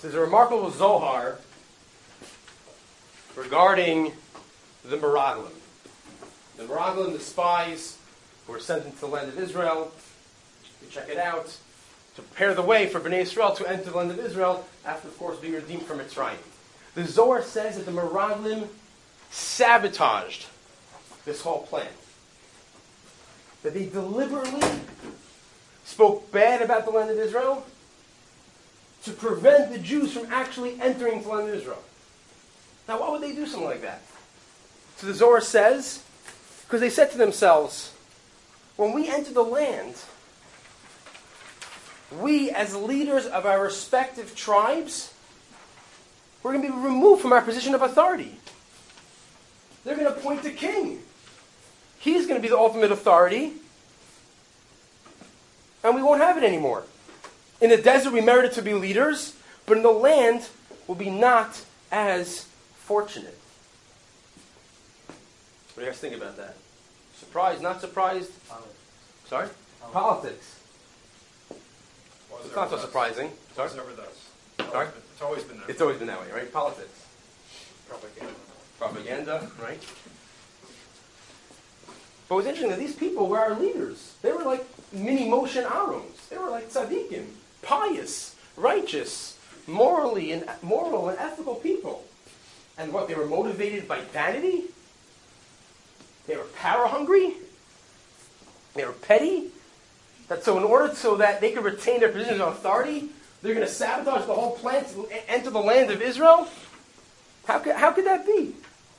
There's a remarkable Zohar regarding the Meraglim. The Meraglim, the spies who were sent into the land of Israel, to check it out, to prepare the way for Bnei Israel to enter the land of Israel after, of course, being redeemed from Mitzrayim. The Zohar says that the Meraglim sabotaged this whole plan. That they deliberately spoke bad about the land of Israel to prevent the Jews from actually entering the land of Israel. Now, why would they do something like that? So the Zohar says, because they said to themselves, when we enter the land, we as leaders of our respective tribes, we're going to be removed from our position of authority. They're going to appoint a king. He's going to be the ultimate authority, and we won't have it anymore. In the desert, we merited to be leaders, but in the land, we'll be not as fortunate. What do you guys think about that? Surprised, not surprised? Politics. Sorry? Politics. It's not so thus. surprising. Sorry? It's never thus. Sorry? It's always been that. It's always been that way, right? Politics. Propaganda. Propaganda, right? But what's interesting is these people were our leaders. They were like mini Moshe and Aarons. They were like tzaddikim, pious, righteous, moral and ethical people. And what, they were motivated by vanity? They were power hungry? They were petty? So in order so that they could retain their positions of authority, they're going to sabotage the whole plan to enter the land of Israel? How could that be?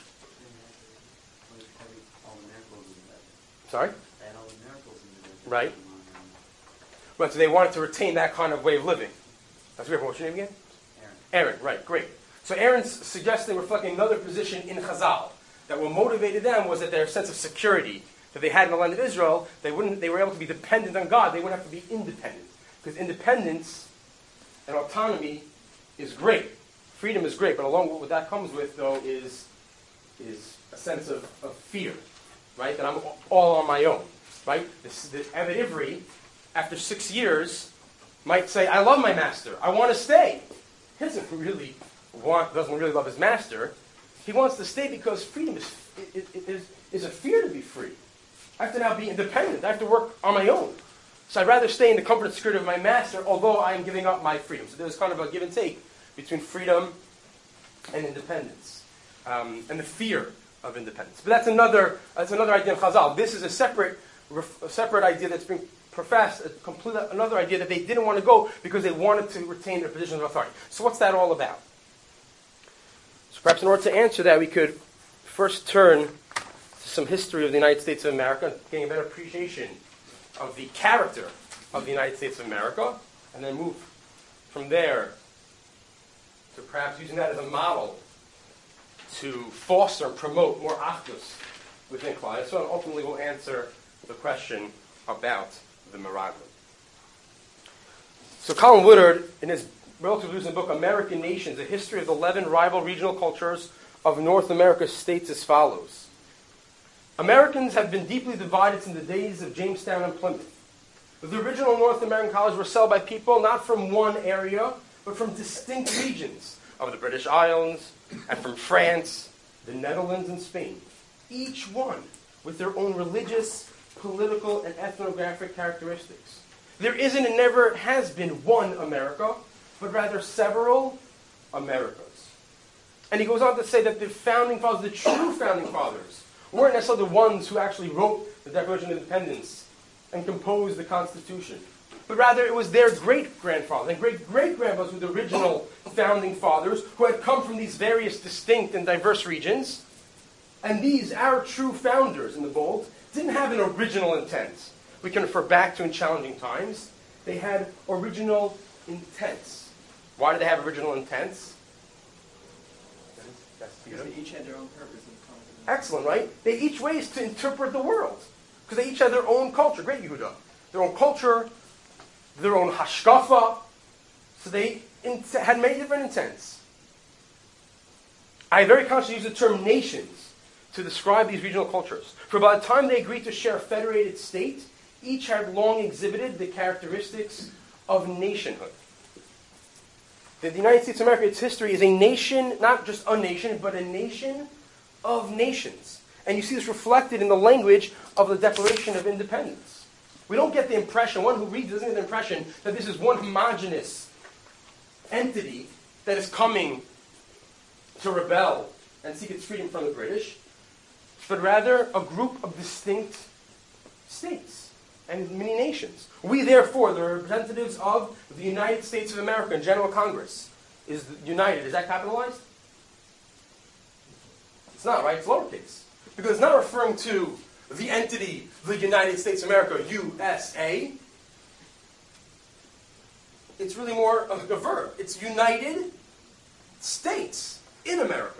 Sorry? Right. Right, so they wanted to retain that kind of way of living. That's weird. What's your name again? Aaron, right, great. So Aaron's suggesting, reflecting another position in Chazal, that what motivated them was that their sense of security that they had in the land of Israel, they were able to be dependent on God. They wouldn't have to be independent. Because independence and autonomy is great. Freedom is great, but along with what that comes with, though, is a sense of fear, right? That I'm all on my own, right? The Eved Ivri, after 6 years, might say, I love my master. I want to stay. He doesn't really love his master. He wants to stay because freedom is a fear to be free. I have to now be independent. I have to work on my own. So I'd rather stay in the comfort and security of my master, although I am giving up my freedom. So there's kind of a give and take between freedom and independence, and the fear of independence. But that's another idea in Chazal. This is a separate idea that's being professed, another idea that they didn't want to go because they wanted to retain their position of authority. So what's that all about? So perhaps in order to answer that, we could first turn to some history of the United States of America, getting a better appreciation of the character of the United States of America, and then move from there to perhaps using that as a model to foster and promote more achdus within Klal Yisrael, and ultimately we'll answer the question about the Meraglim. So Colin Woodard, in his relatively recent book, American Nations, A History of the 11 Rival Regional Cultures of North America, states as follows. Americans have been deeply divided since the days of Jamestown and Plymouth. The original North American colonies were settled by people not from one area, but from distinct regions of the British Islands and from France, the Netherlands, and Spain. Each one with their own religious, political, and ethnographic characteristics. There isn't and never has been one America, but rather several Americas. And he goes on to say that the founding fathers, the true founding fathers, weren't necessarily the ones who actually wrote the Declaration of Independence and composed the Constitution. But rather it was their great-grandfathers and great-great-grandfathers who were the original founding fathers who had come from these various distinct and diverse regions. And these, our true founders in the bold, didn't have an original intent. We can refer back to in challenging times. They had original intents. Why did they have original intents? Because they each had their own purpose. Excellent, right? They each ways to interpret the world. Because they each had their own culture. Great, Yehuda. Their own culture, their own hashkafa. So they had many different intents. I very consciously use the term nations to describe these regional cultures. For by the time they agreed to share a federated state, each had long exhibited the characteristics of nationhood. that the United States of America, its history, is a nation, not just a nation, but a nation of nations. And you see this reflected in the language of the Declaration of Independence. We don't get the impression, one who reads doesn't get the impression that this is one homogeneous entity that is coming to rebel and seek its freedom from the British, but rather a group of distinct states and many nations. We, therefore, the representatives of the United States of America in General Congress, is united. Is that capitalized? It's not, right? It's lowercase. Because it's not referring to the entity, the United States of America, USA. It's really more of a verb. It's United States in America.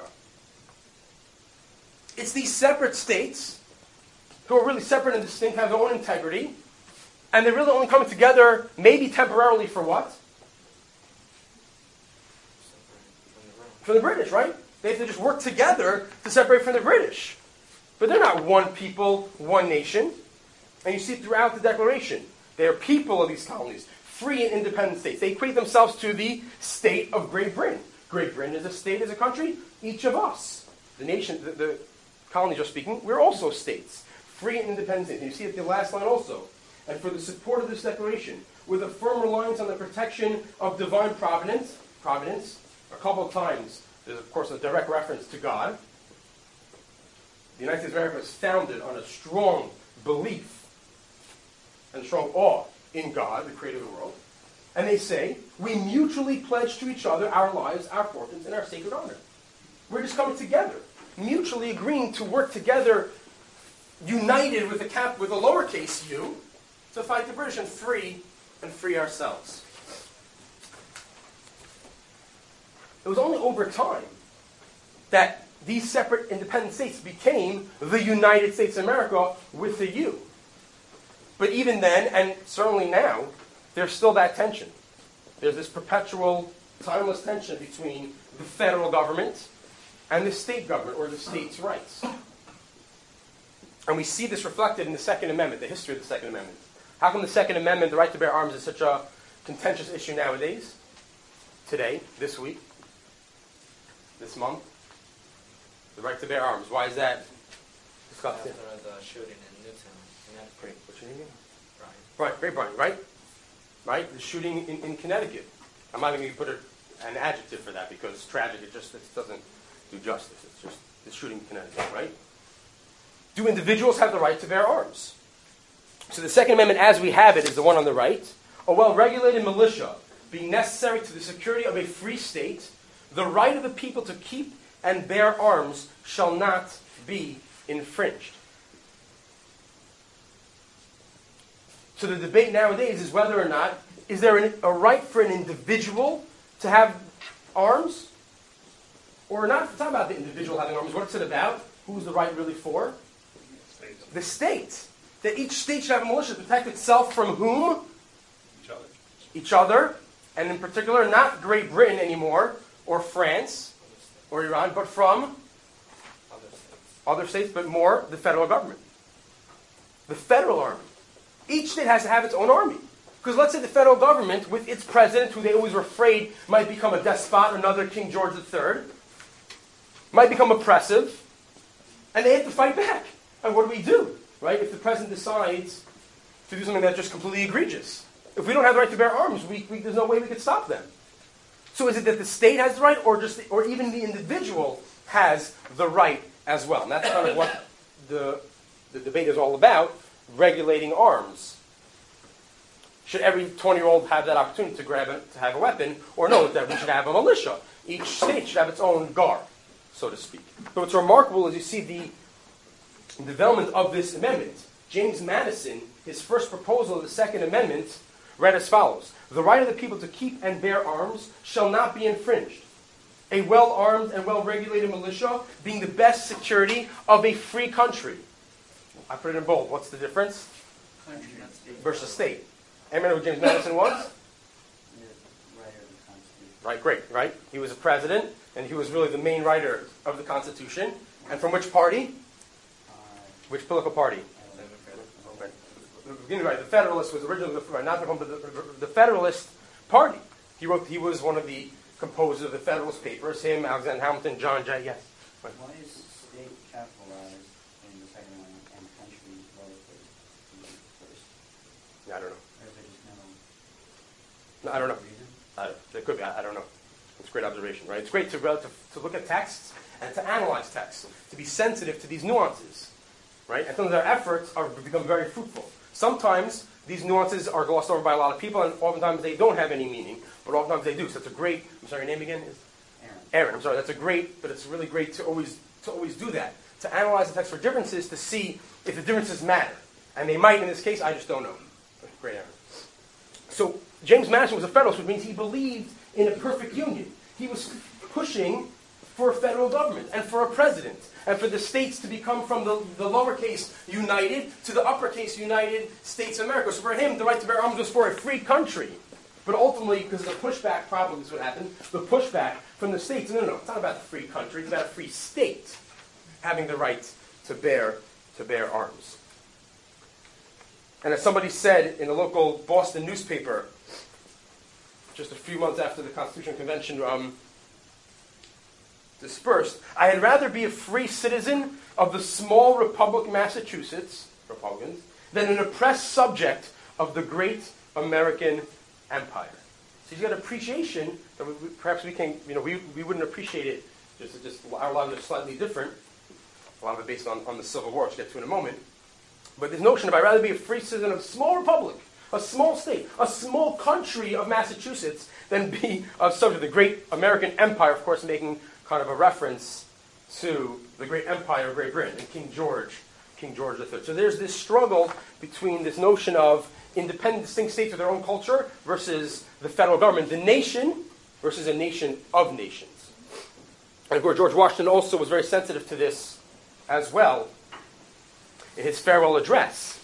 It's these separate states who are really separate and distinct, have their own integrity, and they're really only coming together, maybe temporarily, for what? For the British, right? They have to just work together to separate from the British. But they're not one people, one nation. And you see it throughout the Declaration. They are people of these colonies, free and independent states. They equate themselves to the state of Great Britain. Great Britain is a state, is a country. Each of us, the nation, the colonies are speaking, we're also states. Free and independent states. And you see it in the last line also. And for the support of this declaration, with a firm reliance on the protection of divine providence, a couple of times, there's of course a direct reference to God. The United States of America is founded on a strong belief and strong awe in God, the creator of the world. And they say, we mutually pledge to each other our lives, our fortunes, and our sacred honor. We're just coming together, mutually agreeing to work together, united with a lowercase u, to fight the British and free ourselves. It was only over time that these separate independent states became the United States of America with the U. But even then, and certainly now, there's still that tension. There's this perpetual, timeless tension between the federal government and the state government, or the states' rights. And we see this reflected in the Second Amendment, the history of the Second Amendment. How come the Second Amendment, the right to bear arms, is such a contentious issue nowadays? Today, this week, this month? The right to bear arms. Why is that discussed? After the shooting in Newtown, Connecticut. What's your name again? Brian. Right, Brian, right? Right? The shooting in Connecticut. I'm not even going to put an adjective for that because it's tragic. It doesn't do justice. It's just the shooting in Connecticut, right? Do individuals have the right to bear arms? So the Second Amendment, as we have it, is the one on the right. A well-regulated militia being necessary to the security of a free state, the right of the people to keep and bear arms shall not be infringed. So the debate nowadays is whether or not, is there a right for an individual to have arms? Or not? It's not about the individual having arms. What's it about? Who's the right really for? The state. That each state should have a militia to protect itself from whom? Each other. And in particular, not Great Britain anymore, or France, or Iran, but from other states, but more the federal government. The federal army. Each state has to have its own army. Because let's say the federal government, with its president, who they always were afraid might become a despot, another King George III, might become oppressive, and they have to fight back. And what do? Right? If the president decides to do something that's just completely egregious. If we don't have the right to bear arms, there's no way we could stop them. So is it that the state has the right, or even the individual has the right as well? And that's kind of what the debate is all about, regulating arms. Should every 20-year-old have that opportunity to have a weapon, or no, that we should have a militia? Each state should have its own guard, so to speak. But what's remarkable is you see the development of this amendment. James Madison, his first proposal of the Second Amendment, read as follows. The right of the people to keep and bear arms shall not be infringed. A well-armed and well-regulated militia being the best security of a free country. I put it in bold. What's the difference? Country, not state. Versus state. Anyone know who James Madison was? The writer of the Constitution. Right, great, right? He was a president, and he was really the main writer of the Constitution. And from which party? Which political party? Right, the Federalist was originally not the Federalist Party. He was one of the composer of the Federalist Papers, him, Alexander Hamilton, John Jay, yes. Why is state capitalized in the second line and country lowercase first? Yeah, I don't know. Or is there just No, I don't know. reason? There could be. I don't know. It's a great observation, right? It's great to look at texts and to analyze texts, to be sensitive to these nuances, right? And sometimes our efforts are become very fruitful. Sometimes these nuances are glossed over by a lot of people, and oftentimes they don't have any meaning, but oftentimes they do. So it's a great. I'm sorry, your name again is Aaron. I'm sorry. That's a great, but it's really great to always do that, to analyze the text for differences, to see if the differences matter, and they might in this case. I just don't know. Great, Aaron. So James Madison was a Federalist, which means he believed in a perfect union. He was pushing for a federal government and for a president and for the states to become from the lowercase united to the uppercase United States of America. So for him, the right to bear arms was for a free country. But ultimately, because of the pushback, probably is what happened, the pushback from the states, no, it's not about a free country, it's about a free state having the right to bear arms. And as somebody said in a local Boston newspaper, just a few months after the Constitutional Convention dispersed, I had rather be a free citizen of the small republic Massachusetts, Republicans, than an oppressed subject of the great American empire. So you got appreciation that perhaps we can, we wouldn't appreciate it. Just our lives are slightly different. A lot of it based on the Civil War, which we'll get to in a moment. But this notion of I'd rather be a free citizen of a small republic, a small state, a small country of Massachusetts, than be a subject of the great American empire, of course, making kind of a reference to the great empire of Great Britain and King George III. So there's this struggle between this notion of independent, distinct states with their own culture versus the federal government, the nation versus a nation of nations. And of course, George Washington also was very sensitive to this as well in his farewell address.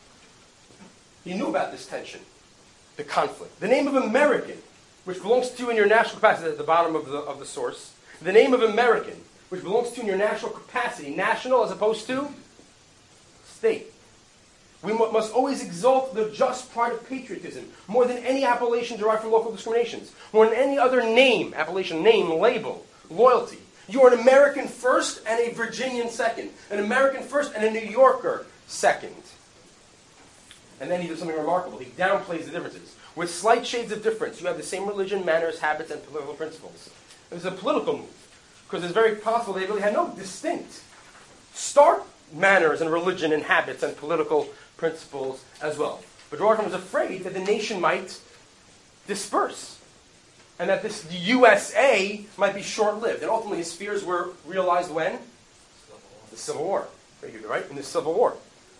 He knew about this tension, the conflict. The name of American, which belongs to you in your national capacity, at the bottom of the source. The name of American, which belongs to you in your national capacity, national as opposed to state. We must always exalt the just pride of patriotism more than any appellation derived from local discriminations, more than any other name, appellation, name, label, loyalty. You are an American first and a Virginian second, an American first and a New Yorker second. And then he does something remarkable. He downplays the differences. With slight shades of difference, you have the same religion, manners, habits, and political principles. It was a political move, because it's very possible they really had no distinct, stark manners and religion and habits and political principles as well. But Washington was afraid that the nation might disperse, and that this USA might be short-lived. And ultimately his fears were realized when? The Civil War. Very good, right? In the Civil War.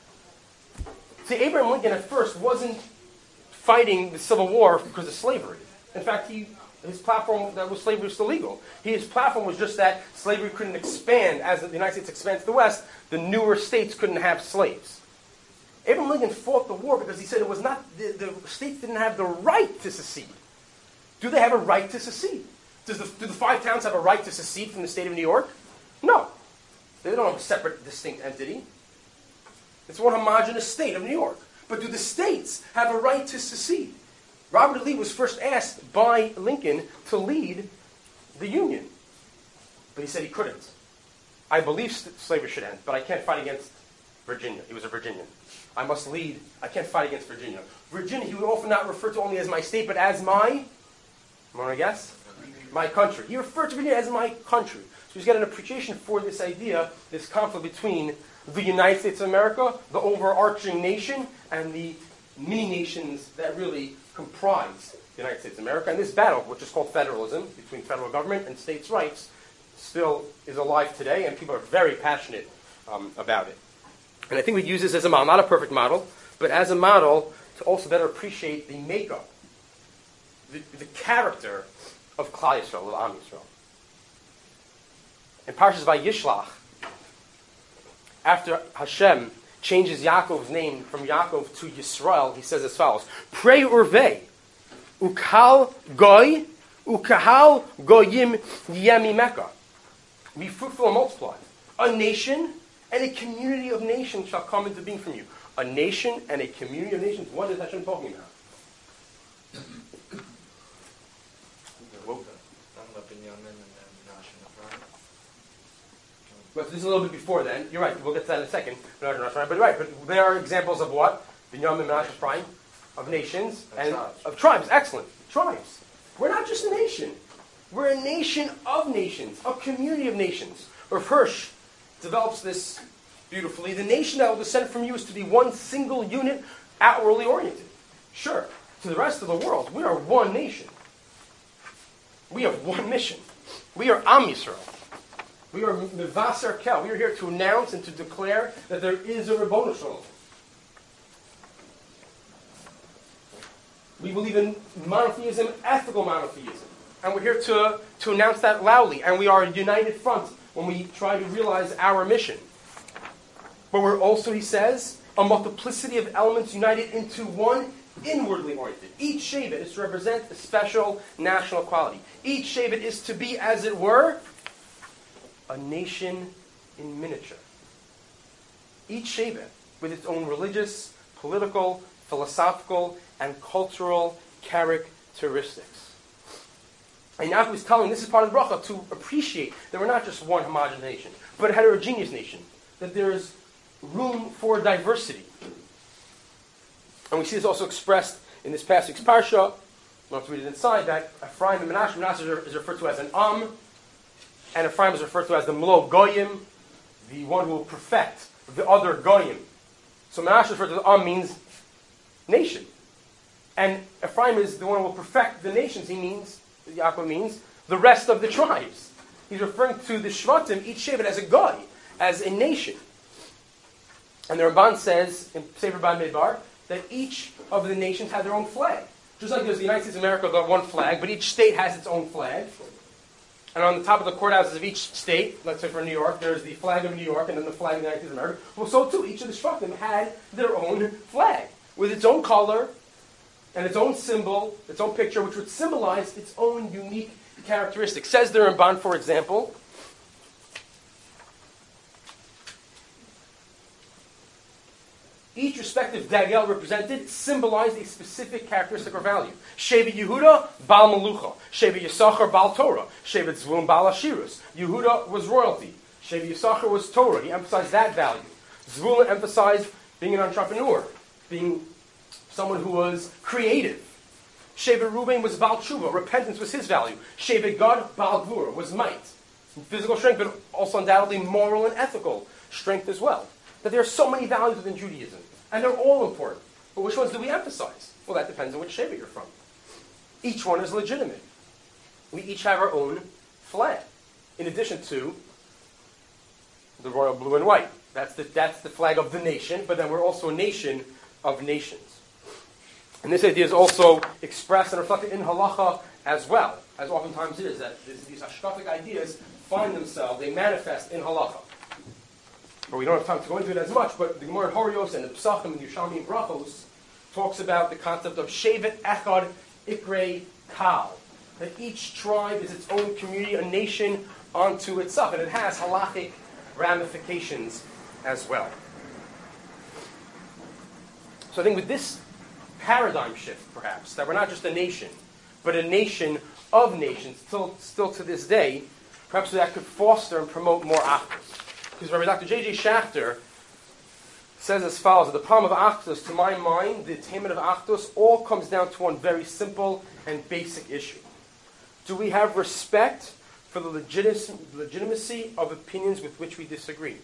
See, Abraham Lincoln at first wasn't fighting the Civil War because of slavery. In fact, his platform that was slavery was still legal. His platform was just that slavery couldn't expand. As the United States expands to the West, the newer states couldn't have slaves. Abraham Lincoln fought the war because he said it was not, the states didn't have the right to secede. Do they have a right to secede? Do the 5 towns have a right to secede from the state of New York? No. They don't have a separate, distinct entity. It's one homogeneous state of New York. But do the states have a right to secede? Robert E. Lee was first asked by Lincoln to lead the Union. But he said he couldn't. I believe slavery should end, but I can't fight against Virginia. He was a Virginian. I must lead. I can't fight against Virginia. Virginia, he would often not refer to only as my state, but as my, want to guess? My country. He referred to Virginia as my country. So he's got an appreciation for this idea, this conflict between the United States of America, the overarching nation, and the mini-nations that really comprise the United States of America. And this battle, which is called federalism, between federal government and states' rights, still is alive today, and people are very passionate about it. And I think we use this as a model, not a perfect model, but as a model to also better appreciate the makeup, the character of Klal Yisrael, of Am Yisrael. In Parshas Vayishlach, after Hashem changes Yaakov's name from Yaakov to Yisrael, he says as follows: Pray urvei, ukal goy, ukahal goyim yemimeka. Be fruitful and multiply. A nation and a community of nations shall come into being from you. A nation and a community of nations. What is Hashem talking about? Binyamin and then Menashe and Ephraim. But this is a little bit before then. You're right. We'll get to that in a second. But right. But they are examples of what? Binyamin, Menashe, Ephraim, of nations and of tribes. Excellent. Tribes. We're not just a nation. We're a nation of nations, a community of nations. Rav Hirsch develops this beautifully. The nation that will descend from you is to be one single unit, outwardly oriented. Sure. To the rest of the world, we are one nation. We have one mission. We are Am Yisrael. We are Mevaser Kel. We are here to announce and to declare that there is a Ribono Shalom. We believe in monotheism, ethical monotheism. And we're here to announce that loudly. And we are a united front when we try to realize our mission. But we're also, he says, a multiplicity of elements united into one, inwardly oriented. Each Shevet is to represent a special national quality. Each Shevet is to be, as it were, a nation in miniature. Each Shevet, with its own religious, political, philosophical, and cultural characteristics. And Yaakov is telling, this is part of the bracha, to appreciate that we're not just one homogeneous nation, but a heterogeneous nation. That there is room for diversity. And we see this also expressed in this passage, Parsha. We'll have to read it inside, that Ephraim and Menashe is referred to as an and Ephraim is referred to as the Mlo Goyim, the one who will perfect the other Goyim. So Menashe is referred to as means nation. And Ephraim is the one who will perfect the nations. Yaakov means, the rest of the tribes. He's referring to the Shvatim, each Shevet, as a Goy, as a nation. And the Ramban says, in Sefer Bamidbar, that each of the nations have their own flag. Just like there's the United States of America, got one flag, but each state has its own flag. And on the top of the courthouses of each state, let's say for New York, there's the flag of New York and then the flag of the United States of America. Well, so too, each of the Shvatim had their own flag, with its own color, and its own symbol, its own picture, which would symbolize its own unique characteristics. Says the Ramban, for example, each respective dagel represented symbolized a specific characteristic or value. Shevet Yehuda, Baal Melucha. Shevet Yisachar, Baal Torah. Shevet Zvulun, Baal Ashirus. Yehuda was royalty. Shevet Yisachar was Torah. He emphasized that value. Zvulun emphasized being an entrepreneur, being someone who was creative. Shevet Ruben was Baal Tshuva. Repentance was his value. Shevet Gad, Baal Gvura, was might. Physical strength, but also undoubtedly moral and ethical strength as well. That there are so many values within Judaism, and they're all important. But which ones do we emphasize? Well, that depends on which Shevet you're from. Each one is legitimate. We each have our own flag, in addition to the royal blue and white. That's the flag of the nation, but then we're also a nation of nations. And this idea is also expressed and reflected in halacha as well, as oftentimes it is, that these hashkafic ideas find themselves, they manifest in halacha. But we don't have time to go into it as much, but the Gemara in Horios and the Pesachim and Yerushalmi and Brachos talks about the concept of Shevet Echad Ikrei Kal. That each tribe is its own community, a nation unto itself, and it has halachic ramifications as well. So I think with this paradigm shift, perhaps, that we're not just a nation, but a nation of nations, still to this day, perhaps that could foster and promote more achdus. Because Rabbi Dr. J.J. Schachter says as follows, that the problem of achdus, to my mind, the attainment of achdus, all comes down to one very simple and basic issue. Do we have respect for the legitimacy of opinions with which we disagree?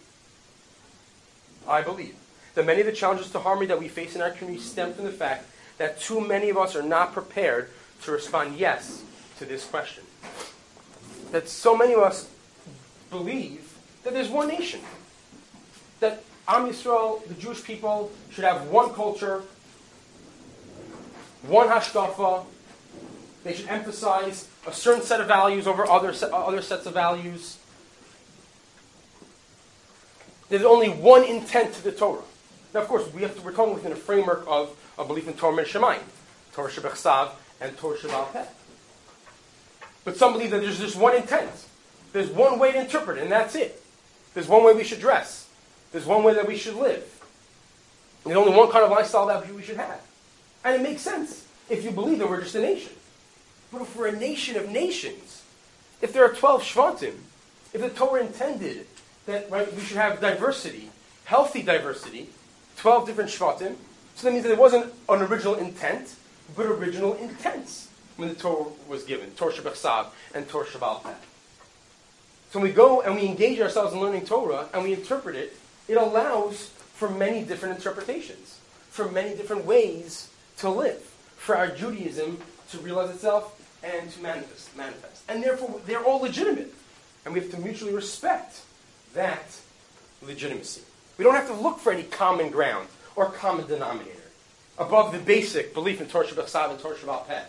I believe that many of the challenges to harmony that we face in our community stem from the fact that too many of us are not prepared to respond yes to this question. That so many of us believe that there's one nation. That Am Yisrael, the Jewish people, should have one culture, one hashkafa. They should emphasize a certain set of values over other sets of values. There's only one intent to the Torah. Now, of course, we're talking within a framework of a belief in Torah and Shemayim, Torah Shebechsav and Torah Sheba'al Peh. But some believe that there's just one intent. There's one way to interpret it, and that's it. There's one way we should dress. There's one way that we should live. There's only one kind of lifestyle that we should have. And it makes sense if you believe that we're just a nation. But if we're a nation of nations, if there are 12 Shvatim, if the Torah intended that we should have diversity, healthy diversity, 12 different Shvatim, so that means that it wasn't an original intent, but original intents when the Torah was given, Torah Shebechsav and Torah Sheba'al Peh. So when we go and we engage ourselves in learning Torah and we interpret it, it allows for many different interpretations, for many different ways to live, for our Judaism to realize itself and to manifest. And therefore, they're all legitimate. And we have to mutually respect that legitimacy. We don't have to look for any common ground or common denominator above the basic belief in Torah Shebechsav and Torah Sheba'al Peh.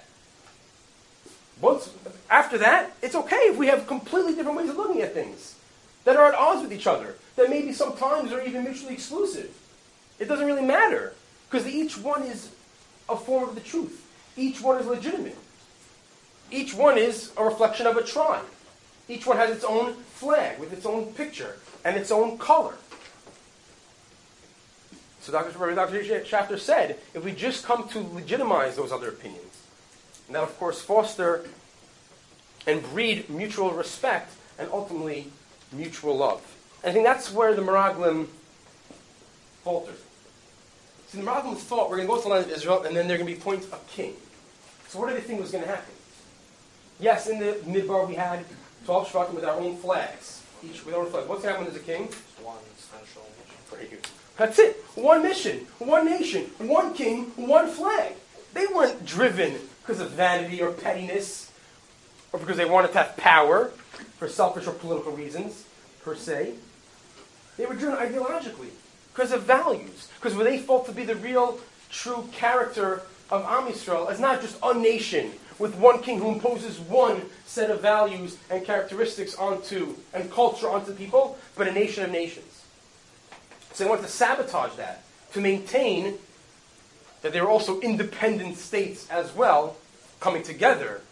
After that, it's okay if we have completely different ways of looking at things that are at odds with each other, that maybe sometimes are even mutually exclusive. It doesn't really matter, because each one is a form of the truth. Each one is legitimate. Each one is a reflection of a tribe. Each one has its own flag with its own picture and its own color. So Dr. Schachter said, if we just come to legitimize those other opinions, and that, of course, foster and breed mutual respect and ultimately mutual love. And I think that's where the Meraglim faltered. See, the Meraglim thought we're going to go to the land of Israel and then they're going to be appointed a king. So what did they think was going to happen? Yes, in the Midbar we had 12 Shvatim with our own flags. Each with our own flag. What's going to happen when there's a king? One central mission. Very good. That's it. One mission, one nation, one king, one flag. They weren't driven because of vanity or pettiness, or because they wanted to have power for selfish or political reasons, per se. They were driven ideologically, because of values, because what they felt to be the real, true character of Am Yisrael as not just a nation with one king who imposes one set of values and characteristics onto, and culture onto people, but a nation of nations. So they wanted to sabotage that, to maintain that they were also independent states as well, coming together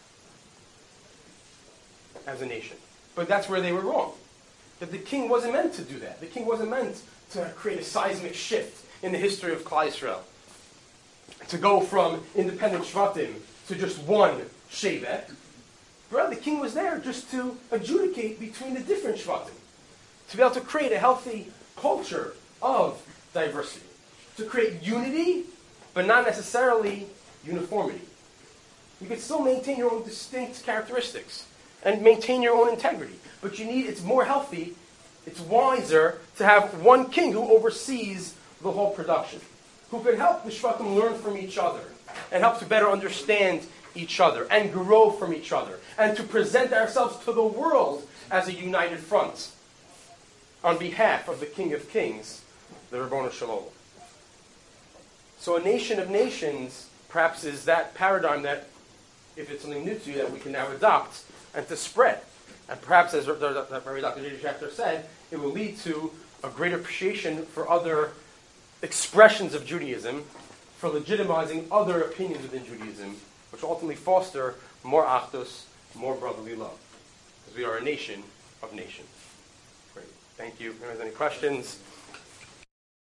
as a nation. But that's where they were wrong. That the king wasn't meant to do that. The king wasn't meant to create a seismic shift in the history of Klal Yisrael. To go from independent Shvatim to just one Shevet. Rather, the king was there just to adjudicate between the different Shvatim. To be able to create a healthy culture of diversity. To create unity, but not necessarily uniformity. You can still maintain your own distinct characteristics and maintain your own integrity. But it's more healthy, it's wiser to have one king who oversees the whole production. Who can help the Shvatim learn from each other and help to better understand each other and grow from each other and to present ourselves to the world as a united front on behalf of the King of Kings, the Ribbono Shel Olam. So a nation of nations perhaps is that paradigm that, if it's something new to you, that we can now adopt and to spread. And perhaps, as Dr. J.D. Schachter said, it will lead to a greater appreciation for other expressions of Judaism, for legitimizing other opinions within Judaism, which ultimately foster more achdus, more brotherly love. Because we are a nation of nations. Great. Thank you. If anyone has any questions,